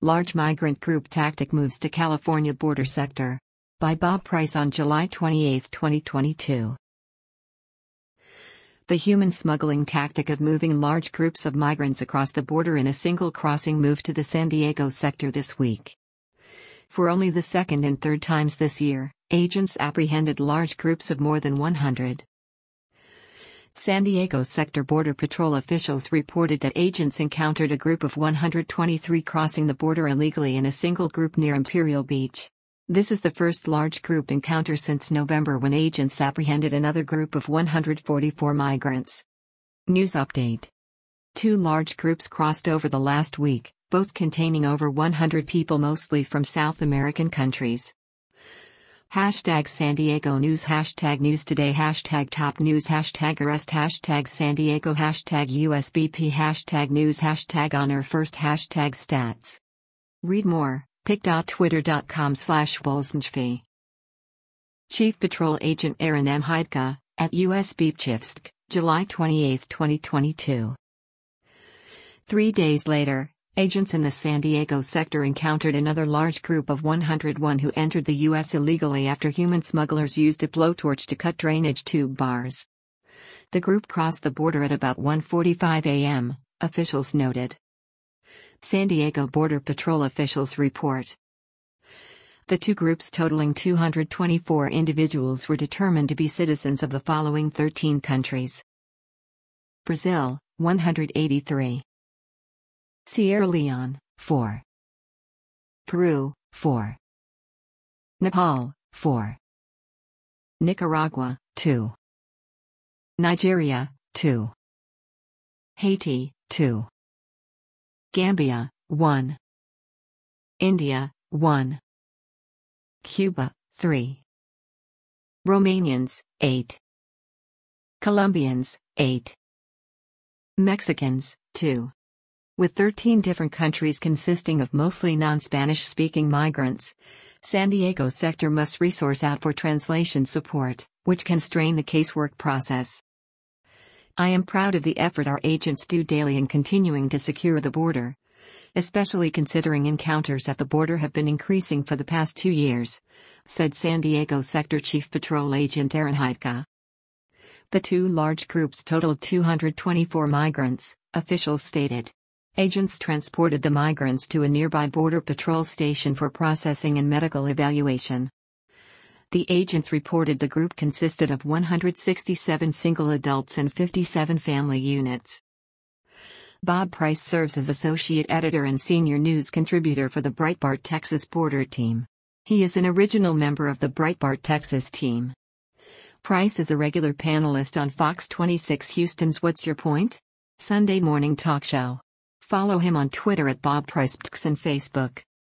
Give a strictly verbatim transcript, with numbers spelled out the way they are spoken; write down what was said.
Large migrant group tactic moves to California border sector. By Bob Price on July twenty-eighth, twenty twenty-two. The human smuggling tactic of moving large groups of migrants across the border in a single crossing moved to the San Diego sector this week. For only the second and third times this year, agents apprehended large groups of more than one hundred. San Diego sector Border Patrol officials reported that agents encountered a group of one hundred twenty-three crossing the border illegally in a single group near Imperial Beach. This is the first large group encounter since November, when agents apprehended another group of one hundred forty-four migrants. News update. Two large groups crossed over the last week, both containing over one hundred people, mostly from South American countries. Hashtag San Diego News, hashtag News Today, hashtag Top News, hashtag Arrest, hashtag San Diego, hashtag U S B P, hashtag News, hashtag Honor First, hashtag Stats. Read more, pic.twitter.com slash Wolzensfee. Chief Patrol Agent Aaron M. Heidka, at U S B P Chivsk, July twenty-eighth, twenty twenty-two. Three days later, agents in the San Diego sector encountered another large group of one hundred one who entered the U S illegally after human smugglers used a blowtorch to cut drainage tube bars. The group crossed the border at about one forty-five a m, officials noted. San Diego Border Patrol officials report. The two groups, totaling two hundred twenty-four individuals, were determined to be citizens of the following thirteen countries: Brazil, one hundred eighty-three. Sierra Leone, four. Peru, four. Nepal, four. Nicaragua, two. Nigeria, two. Haiti, two. Gambia, one. India, one. Cuba, three. Romanians, eight. Colombians, eight. Mexicans, two. With thirteen different countries consisting of mostly non-Spanish-speaking migrants, San Diego sector must resource out for translation support, which can strain the casework process. I am proud of the effort our agents do daily in continuing to secure the border, especially considering encounters at the border have been increasing for the past two years, said San Diego Sector Chief Patrol Agent Aaron Heidka. The two large groups totaled two hundred twenty-four migrants, officials stated. Agents transported the migrants to a nearby Border Patrol station for processing and medical evaluation. The agents reported the group consisted of one hundred sixty-seven single adults and fifty-seven family units. Bob Price serves as associate editor and senior news contributor for the Breitbart Texas border team. He is an original member of the Breitbart Texas team. Price is a regular panelist on Fox twenty-six Houston's What's Your Point? Sunday morning talk show. Follow him on Twitter at Bob Price and Facebook.